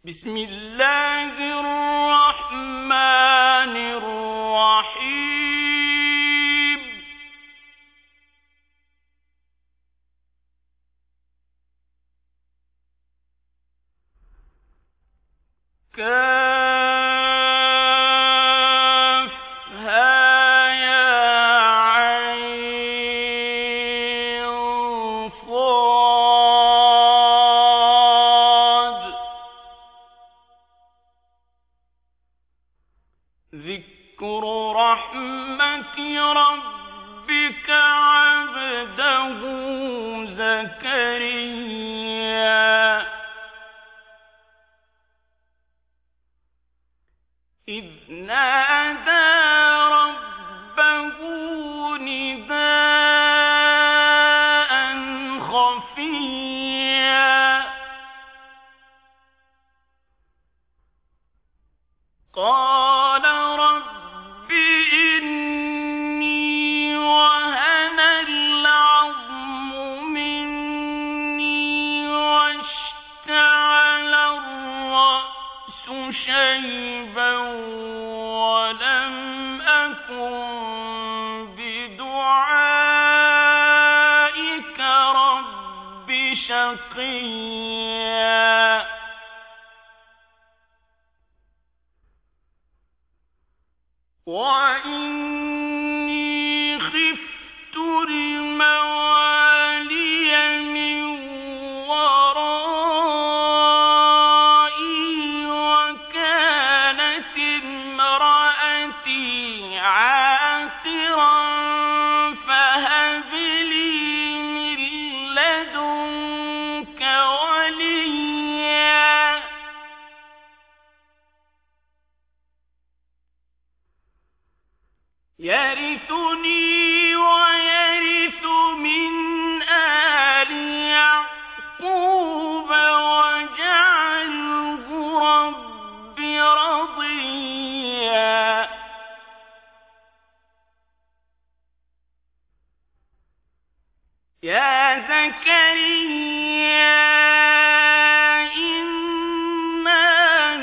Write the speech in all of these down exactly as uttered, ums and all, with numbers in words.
بسم الله الرحمن الرحيم. كافها يا عين صاد ذكر رحمة ربك عبده زكريا إذ نادى ربه نداء خفيا قال رب إني وهن العظم مني واشتعل الرأس شيبا ولم أكن بدعائك رب شقيا وإني خفت الموالي من ورائي وكانت امرأتي عاقرا فهب لي من لدنك وليا يرثني ويرث من آل يعقوب واجعله رب رضيا يا زكريا إنا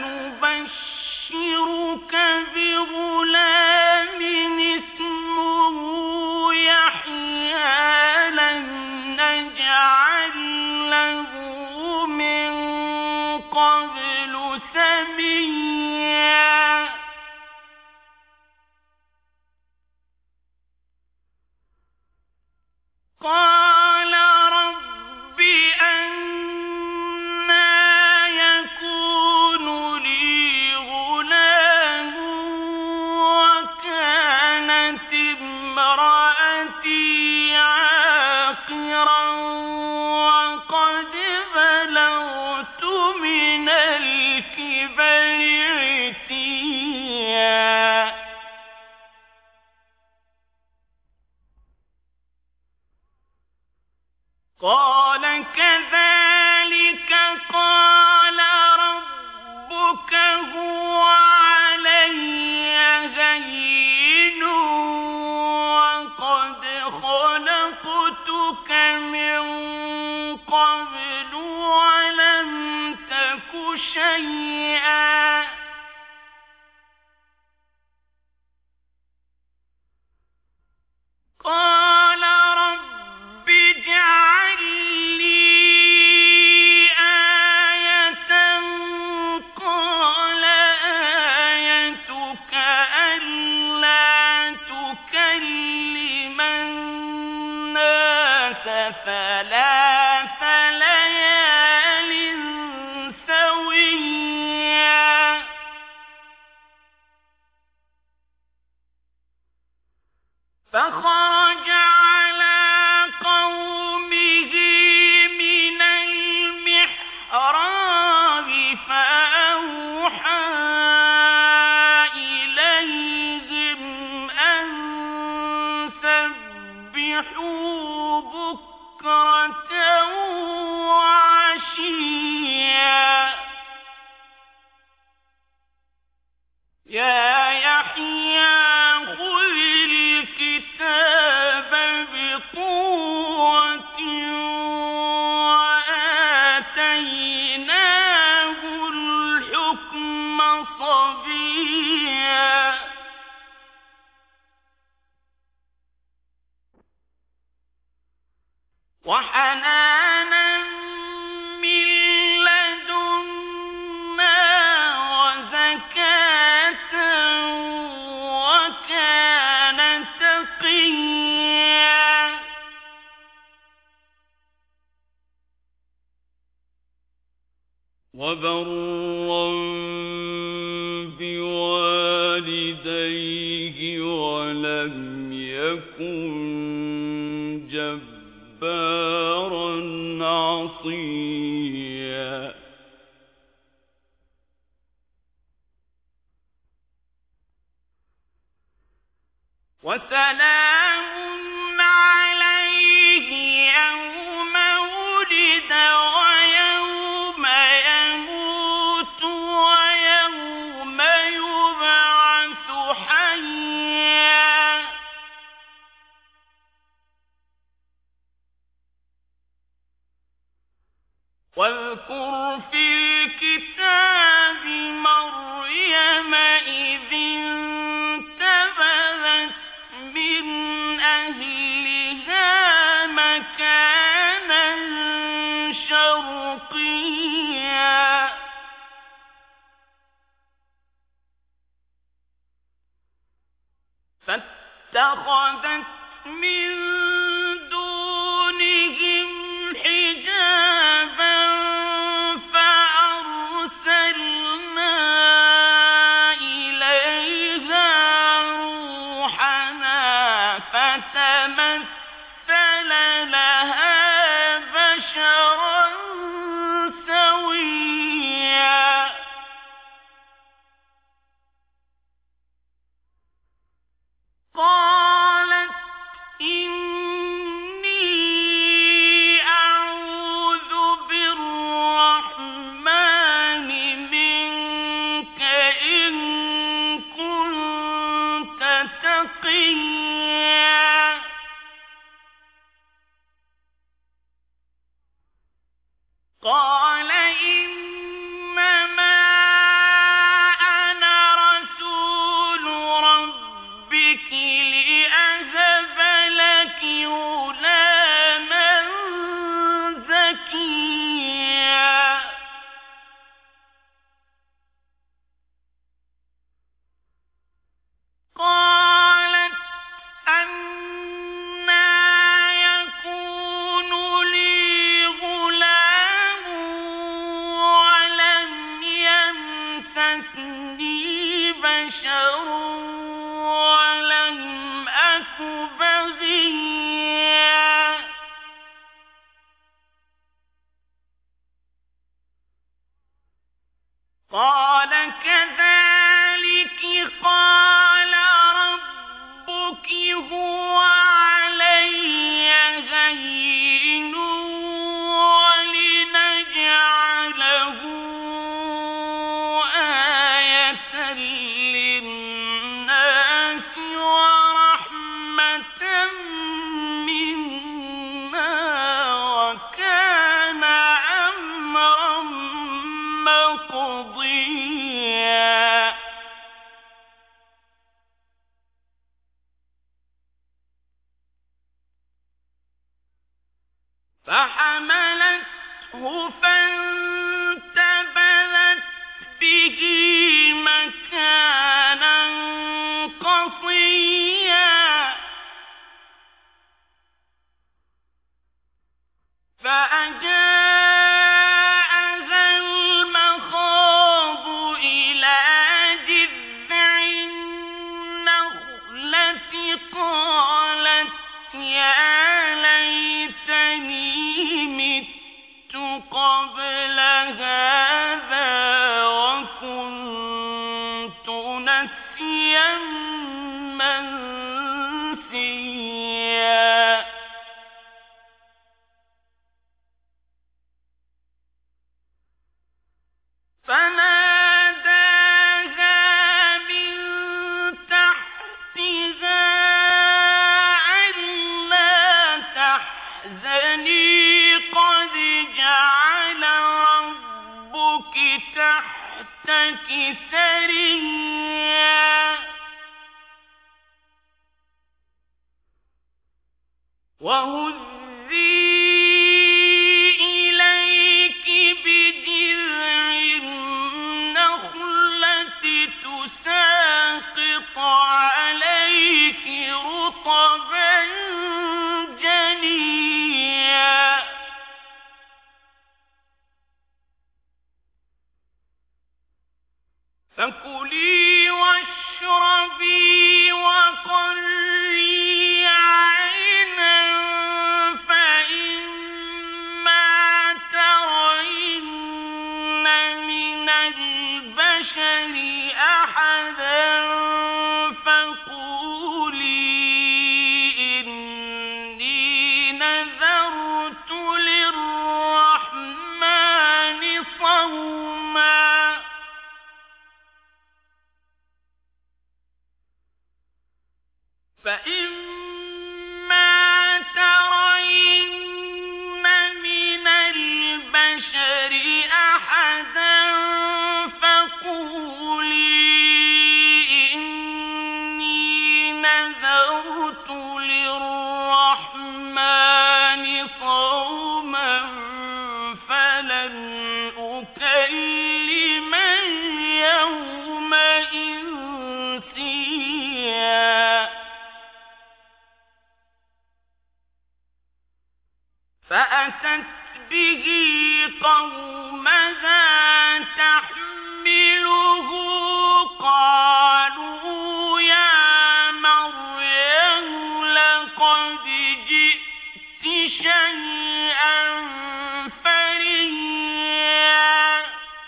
نبشرك بغلام اسمه يحيى لم نجعل له من قبل سميا قال رب أنى يكون لي غلام وكانت امرأتي عاقرا وقد بلغت من الكبر عتيا قال كذلك قال ربك هو علي هين وقد خلقتك من قبل ولم تك شيئا قال رب اجعل لي آية قال آيتك ألا تكلم الناس ثلاث ليال سويا فخرج على قومه من المحراب فأوحى إليهم أن سبحوا بكرة وعشيا يا يحيى خذ الكتاب بقوة وآتيناه وبرا بوالديه ولم يكن جبارا عصيا وسلام عليه يوم ولد ويوم يموت ويوم يبعث حيا واذكر في الكتاب مريم إذ انتبذت من أهلها مكانا شرقيا فاتخذت من دونهم حجابا فأرسلنا إليها روحنا فتمثل لها بشرا سويا قالت إني أعوذ بالرحمن منك إن كنت تقيا قال إنما أنا رسول ربك لأهب لك غلاما زكيا قالت أنى يكون لي غلام ولم يمسسني بشر ولم أك بغيا قال كذلك قال ربك هو علي هين ولنجعله آية للناس ورحمة منا وكان أمرا مقضيا فحملته فانتبذت به مكانا قصيا فأجاءها المخاض إلى جذع النخلة قالت يا ليتني مت قبل هذا وكنت نسيا منسيا فناداها من تحتها ألا تحزني قد جعل ربك تحتك سريا وهزي إليك بجذع النخلة تساقط عليك رطبا جنيا فكلي واشربي وقري عينا فإما ترين من البشر أحدا فقولي إني نذرت للرحمن صوما فإما ترين من البشر أحدا فقولي إني نذرت للرحمن صوما فلن أكلم اليوم إنسيا فأتت به قومها تحمله قالوا يا مريم لقد جئت شيئا فريا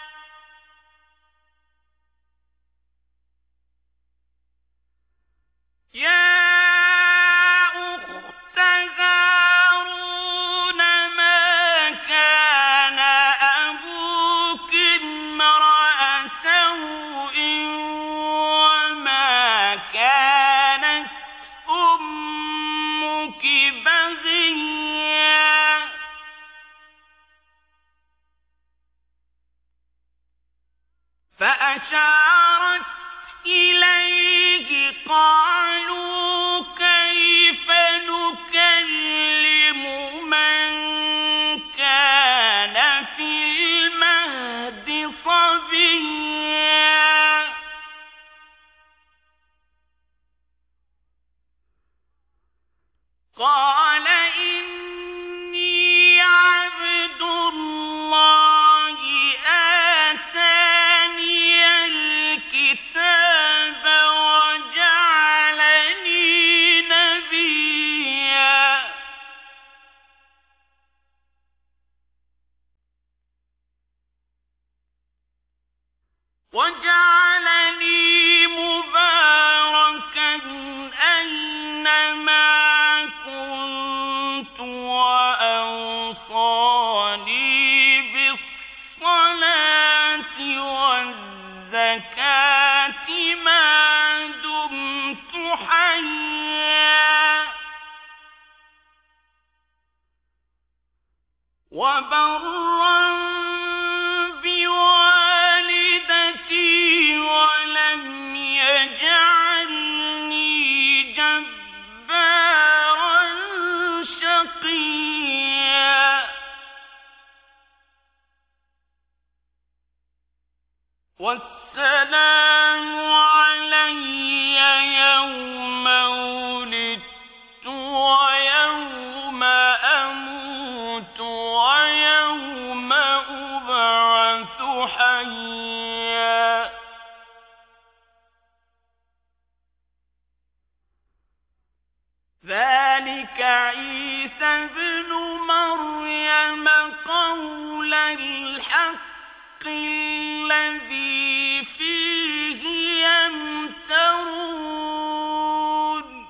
يا أخت هارون ما كان أبوك امرأ سوء وما كانت أمك بغيا فأشارت إليه قالوا كيف نكلم من كان في المهد صبيا قال إني عبد الله آتاني الكتاب وجعلني نبيا وجعلني مباركا أينما كنت وأوصاني بالصلاة والزكاة ما دمت حيا وبرا بوالدتي ولم يجعلني جبارا شقيا والسلام علي يوم ولدت ويوم أموت ويوم أبعث حيا ذلك عيسى ابن مريم قول الحق الذي فيه يمترون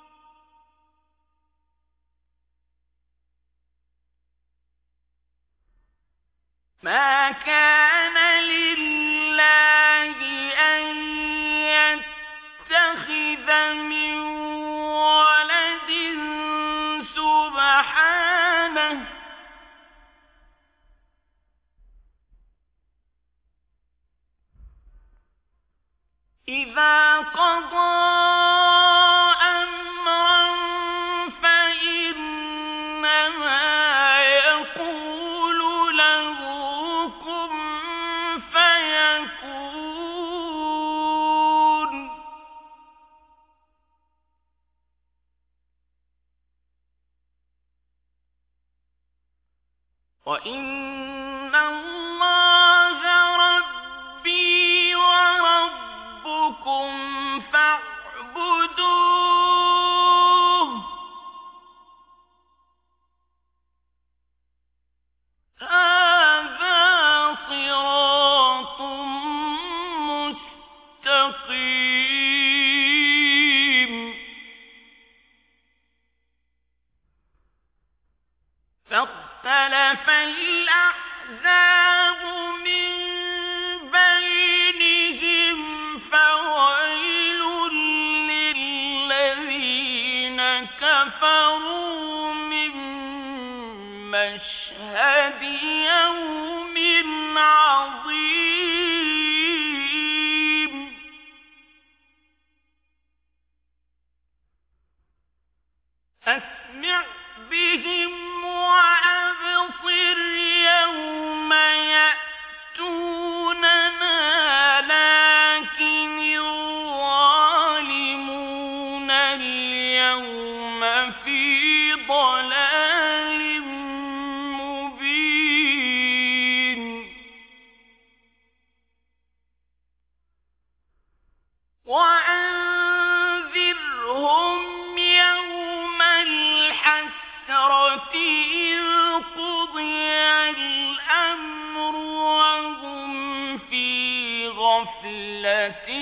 ما كان لله أن يتخذ من ولد سبحانه إذا قضى أمرا فإنما يقول له كن فيكون وإن الله ربي وربكم وأنذرهم يوم الحسرة إذ قضي الأمر وهم في غفلة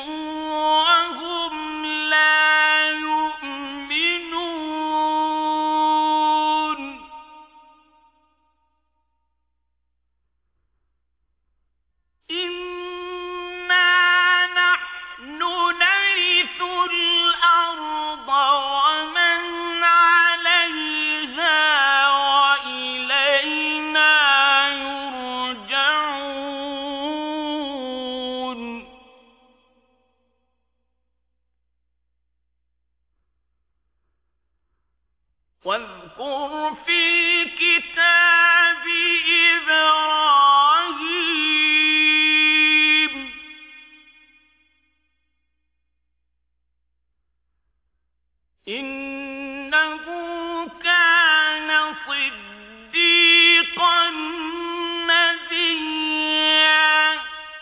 وهم لا يؤمنون إنا نحن نرث الأرض ومن عليها وإلينا يرجعون واذكر في الكتاب إبراهيم إنه كان صديقا نبيا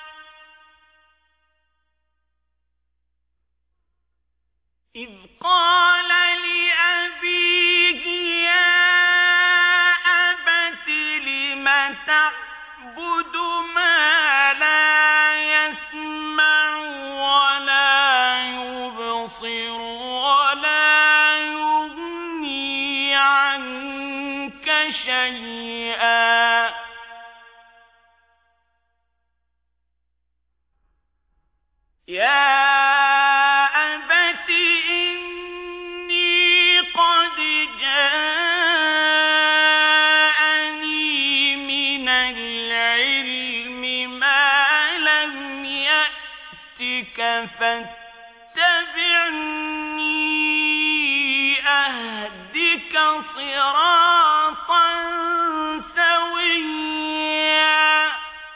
إذ قال لأبيه يا أبت لم تعبد ما لا يسمع ولا يبصر ولا يغني عنك شيئا يا أبت إني قد جاءني من العلم ما لم يأتك فاتبعني أهدك صراطا سويا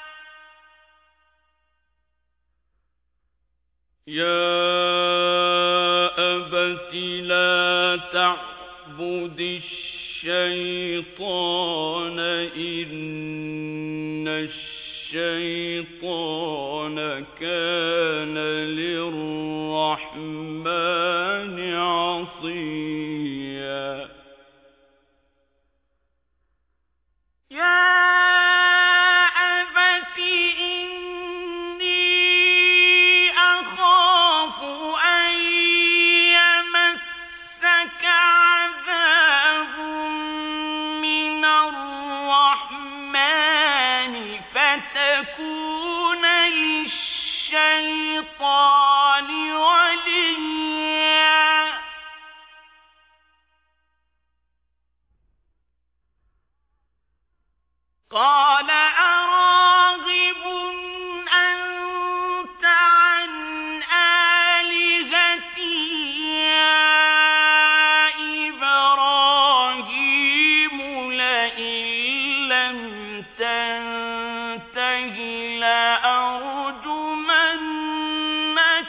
يا أبت لا تعبد الشيطان إن الشيطان كان للرحمن عصيا يا أبت إني أخاف أن يمسك عذاب من الرحمن فتكون للشيطان وليا قال أراغب أنت عن آلهتي يا إبراهيم لئن لم تنته لأرجمنك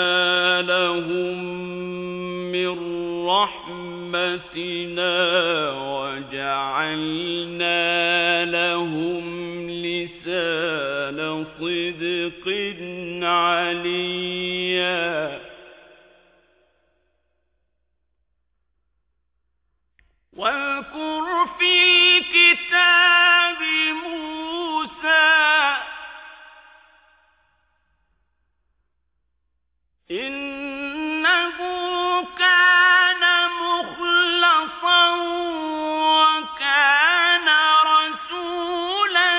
لهم من رحمتنا وجعلنا لهم لسان صدق عليا واذكر في الكتاب موسى إنه كان مخلصا وكان رسولا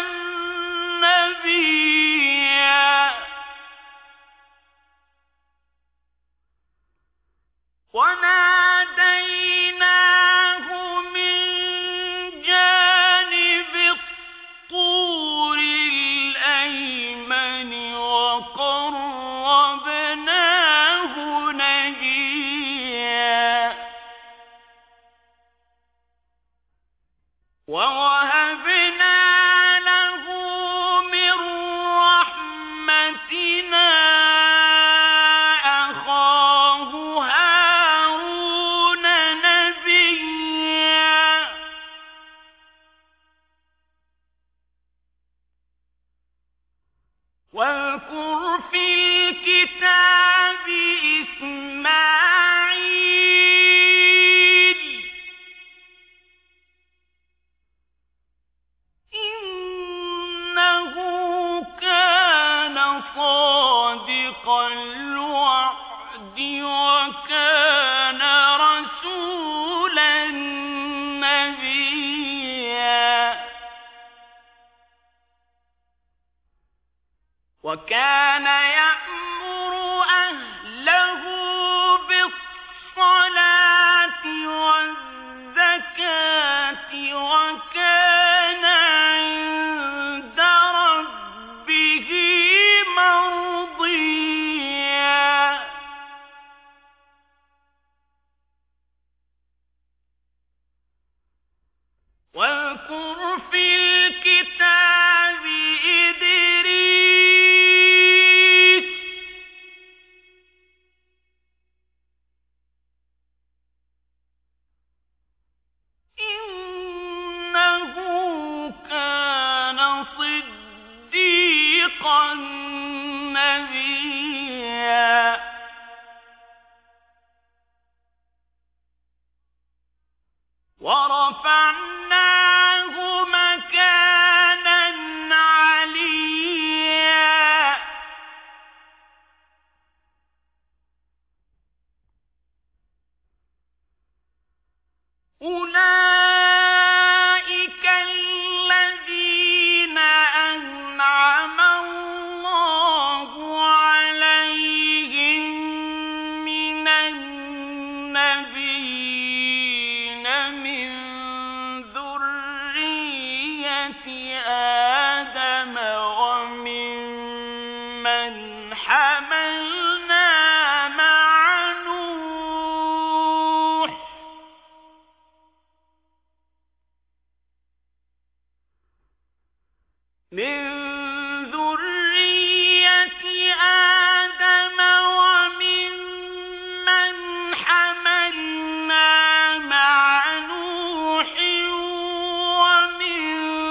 نبيا وناديناه من جانب الطور الأيمن وقربناه نجيا ووهبنا له من رحمتنا أخاه هارون نبيا واذكر في الكتاب إسماعيل إنه كان صادق الوعد وكان رسولا نبيا وكان يأمر أهله بالصلاة والزكاة وكان عند ربه مرضيا واذكر في الكتاب إدريس إنه كان صديقا نبيا ورفعناه مكانا عليا أولئك الذين أنعم الله عليهم من النبيين من ذرية آدم وممن حملنا مع نوح من ذرية آدم وممن حملنا مع نوح ومن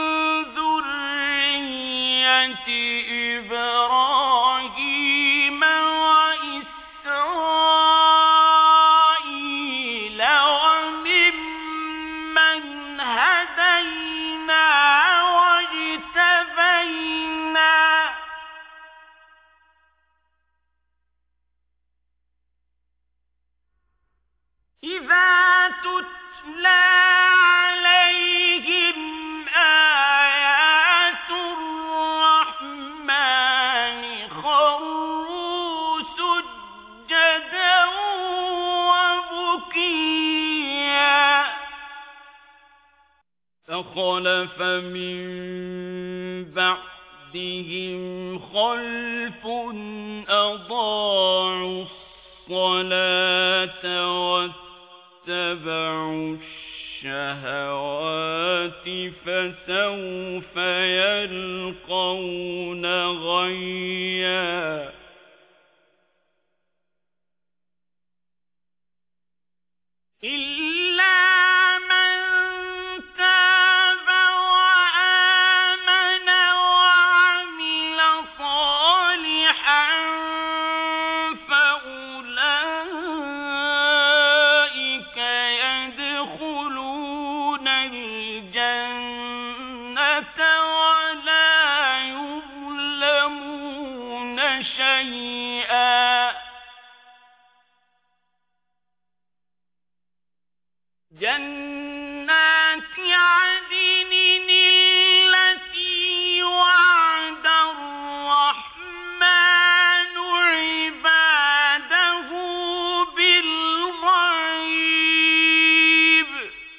ذرية إبراهيم وإسرائيل وممن هدينا واجتبينا إذا تتلى عليهم آيات الرحمن خروا سجدا وبكيا فخلف من بعدهم خلف أضاعوا الصلاة واتبعوا الشهوات فسوف يلقون غيا إلا من تاب وآمن وعمل صالحا فأولئك يدخلون الجنة ولا يظلمون شيئا جنات عدن التي وعد الرحمن عباده بالغيب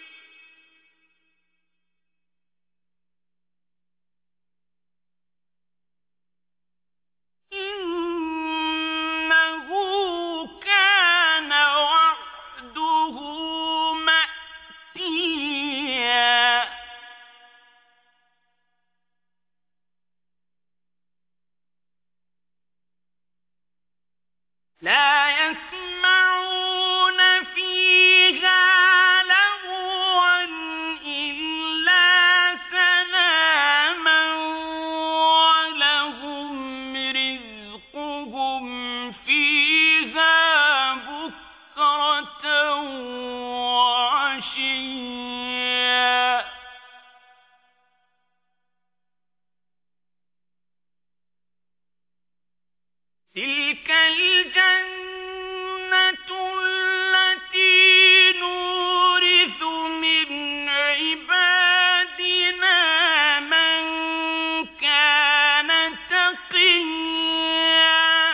إنه كان وعده مأتيا لا يسمعون فيها لغوا إلا سلاما ولهم رزقهم فيها بكرة وعشيا تلك الجنة التي نورث من عبادنا من كان تقيا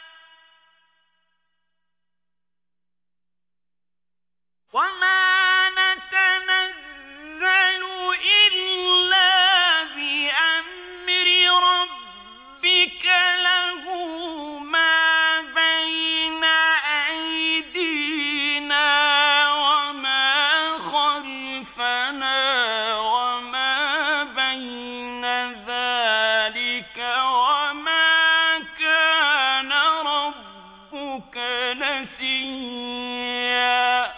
وما نتنزل إلا بأمر ربك له ما بين أيدينا وما خلفنا وما بين ذلك وما كان ربك نسيا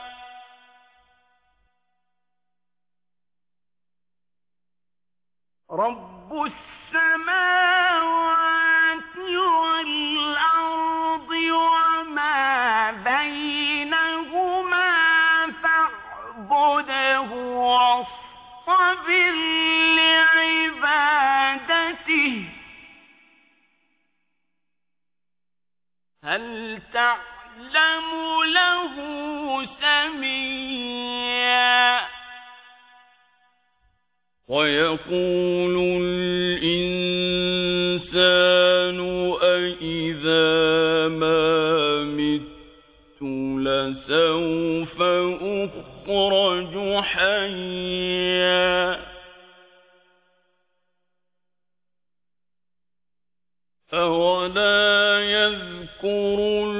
رب السماوات والأرض وما بينهما فاعبده واصطبر لعبادته هل تعلم له سميا ويقول الإنسان أإذا ما مت لسوف أخرج حيا أولا يذكر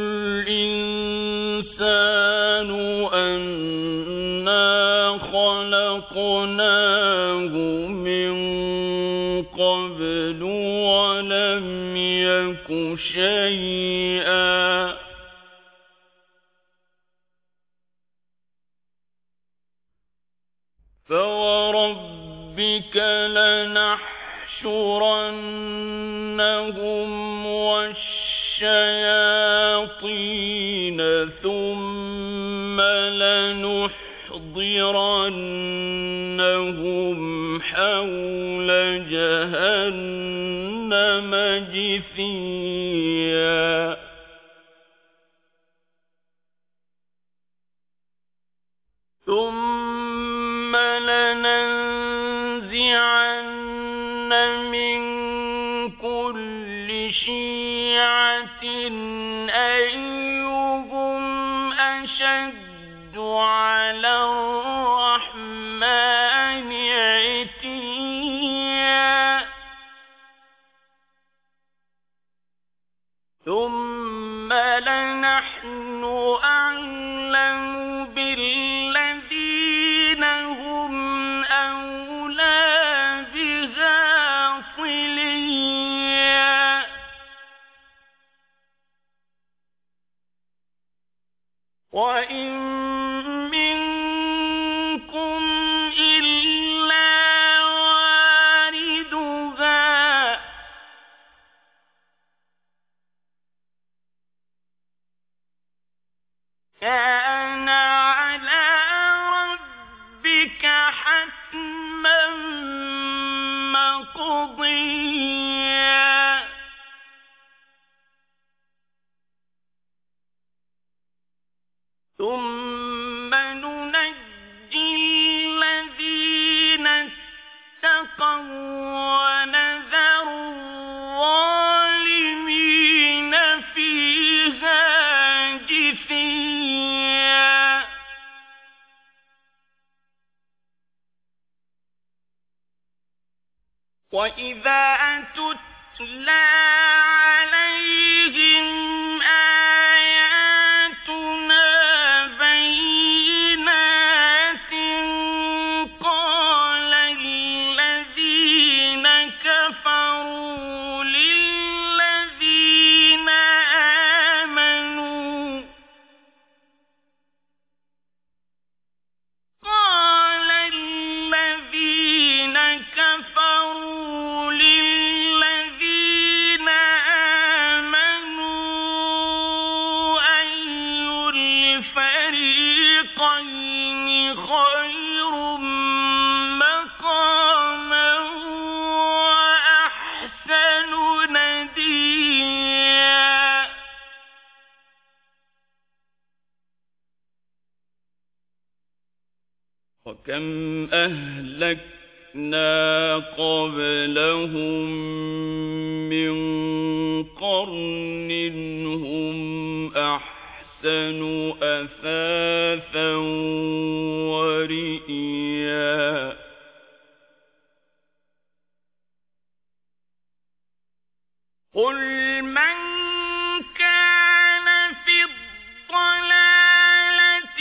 الإنسان أنا خلقناه من قبل ولم يك شيئا فوربك لنحشرنهم والشياطين ثم لنحضرنهم حول جهنم جثيا ثم لننزعن من كل شيعة أيهم أشد على الرحمن عتيا ثم لنحن أعلم بالذين هم أولى بها صليا وإن كان على ربك حتما مقضيا ثم ننجي الذين اتقوا ونذر الظالمين فيها جثيا وإذا تتلى عليهم آياتنا بينات قال الذين كفروا للذين آمنوا قال الذين كفروا للذين آمنوا أي الفريقين خير مقاما وأحسن نديا وكم أهلكنا قبلهم من قرن هم أحسن أثاثا ورئيا قل من كان في الضلالة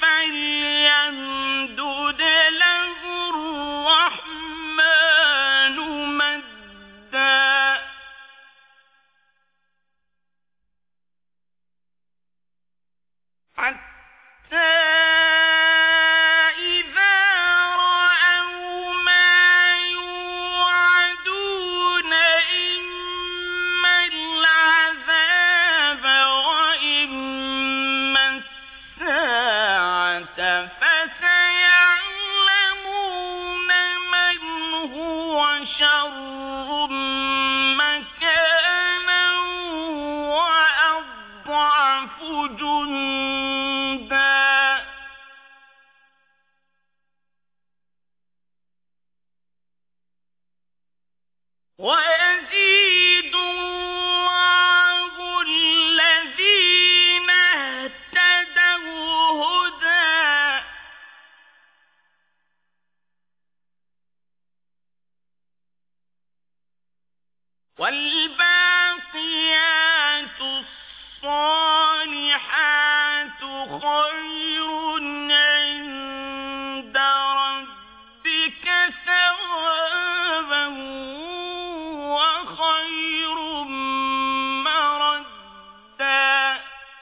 فليمدد له الرحمن مدا حتى إذا رأوا ما يوعدون إما العذاب وإما الساعة فسيعلمون من هو شر مكانا وأضعف جندا ويزيد الله الذين اهتدوا هدى والباقيات الصالحات خير عند ربك ثوابا وخير مردا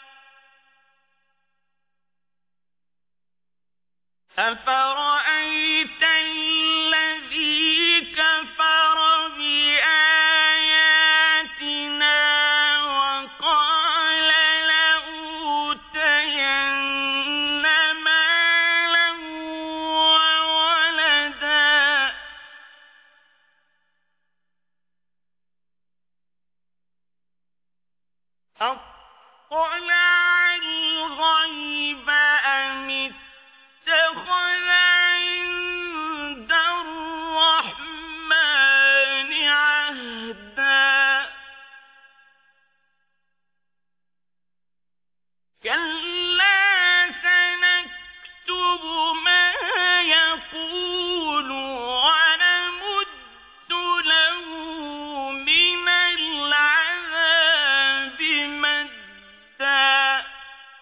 أفرأيت الذي كفر بآياتنا وقال لأوتين مالا وولدا أطلع الغيب أم اتخذ عند الرحمن عهدا كلا سنكتب ما يقول ونمد له من العذاب مدا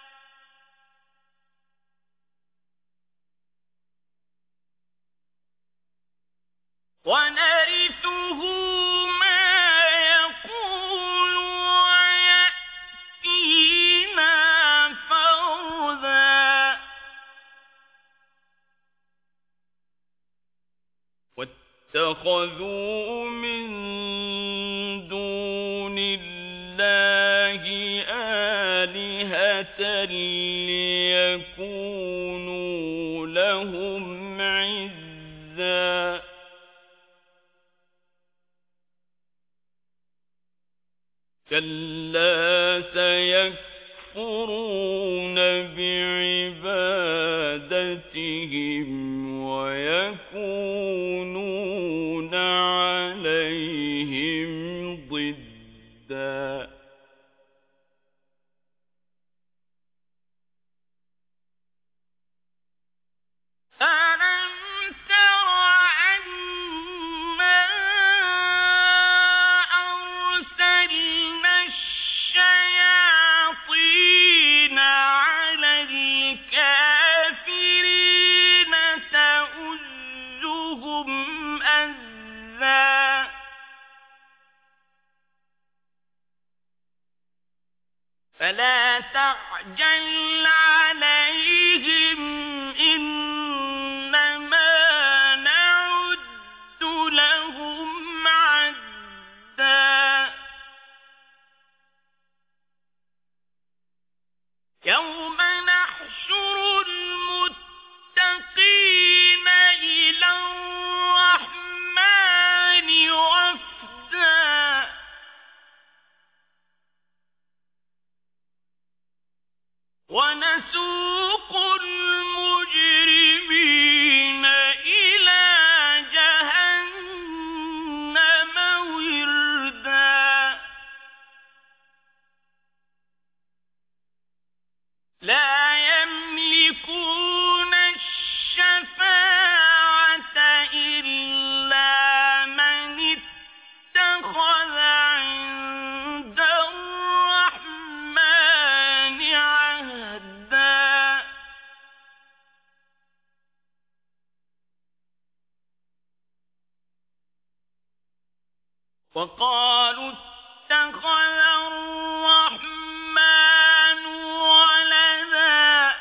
ونرثه ما يقول ويأتينا فردا واتخذوا من دون الله آلهة ليكونوا لهم عزا كلا سيكفرون بعبادتهم ويكونون عليهم ضدا أَلَمْ تَرَ أَنَّا أَرْسَلْنَا الشَّيَاطِينَ عَلَى الْكَافِرِينَ تَؤُزُّهُمْ أَزًّا فَلَا تَعْجَلْ عَلَيْهِمْ إِنَّمَا نَعُدُّ لَهُمْ عَدًّا يَوْمَ نَحْشُرُ الْمُتَّقِينَ إِلَى الرَّحْمَنِ وَفْدًا وَنَسُوقُ الْمُجْرِمِينَ إِلَى جَهَنَّمَ وِرْدًا لَا يَمْلِكُونَ الشَّفَاعَةَ إِلَّا مَنِ اتَّخَذَ عِندَ الرَّحْمَنِ عَهْدًا وَقَالُوا اتَّخَذَ الرَّحْمَنُ وَلَدًا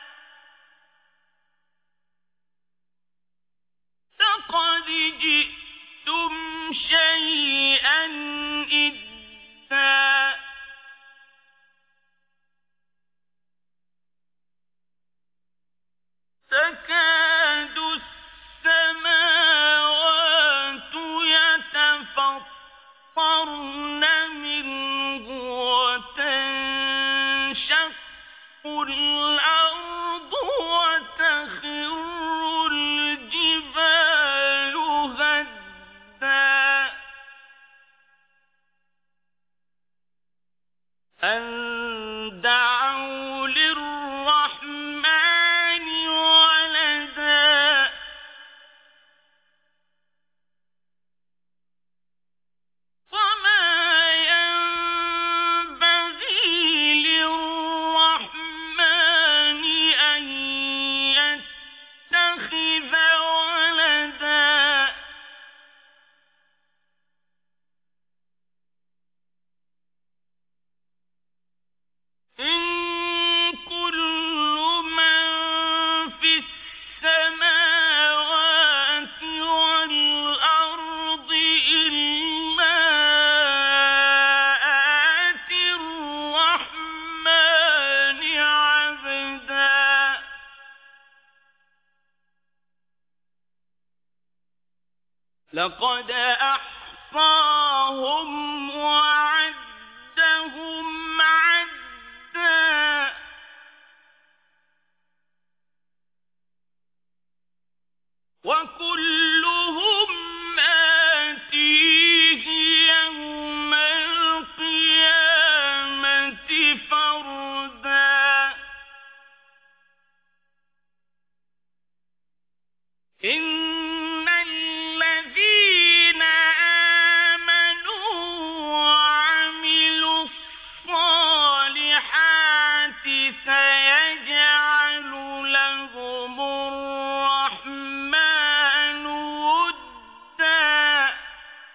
لَقَدْ جِئْتُمْ شَيْئًا إِدًّا تَكَادُ السَّمَاوَاتُ يَتَفَطَّرْنَ مِنْهُ وَتَنشَقُّ الْأَرْضُ وَتَخِرُّ الْجِبَالُ هَدًّا أَن دَعَوْا لِلرَّحْمَنِ وَلَدًا وَمَا يَنبَغِي لِلرَّحْمَنِ أَن يَتَّخِذَ وَلَدًا إِن كُلُّ مَن فِي السَّمَاوَاتِ وَالْأَرْضِ إِلَّا آتِي الرَّحْمَنِ عَبْدًا لَقَدْ أَحْصَاهُمْ وَعَدَّهُمْ عَدًّا وَكُلُّهُمْ آتِيهِ يَوْمَ الْقِيَامَةِ فَرْدًا إِنَّ الَّذِينَ آمَنُوا وَعَمِلُوا الصَّالِحَاتِ سَيَجْعَلُ لَهُمُ الرَّحْمَنُ وُدًّا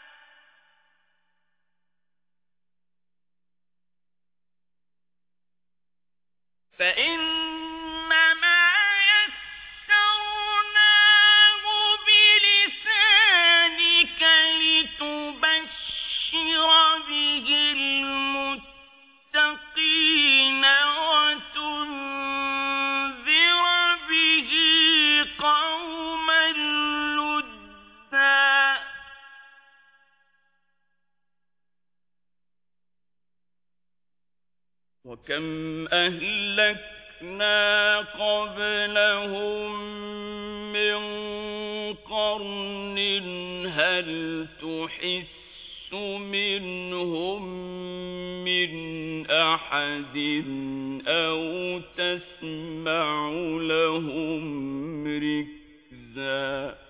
فَإِنَّمَا يَسَّرْنَاهُ بِلِسَانِكَ لِتُبَشِّرَ بِهِ الْمُتَّقِينَ وكم أهلكنا قبلهم من قرن هل تحس منهم من أحد أو تسمع لهم ركزا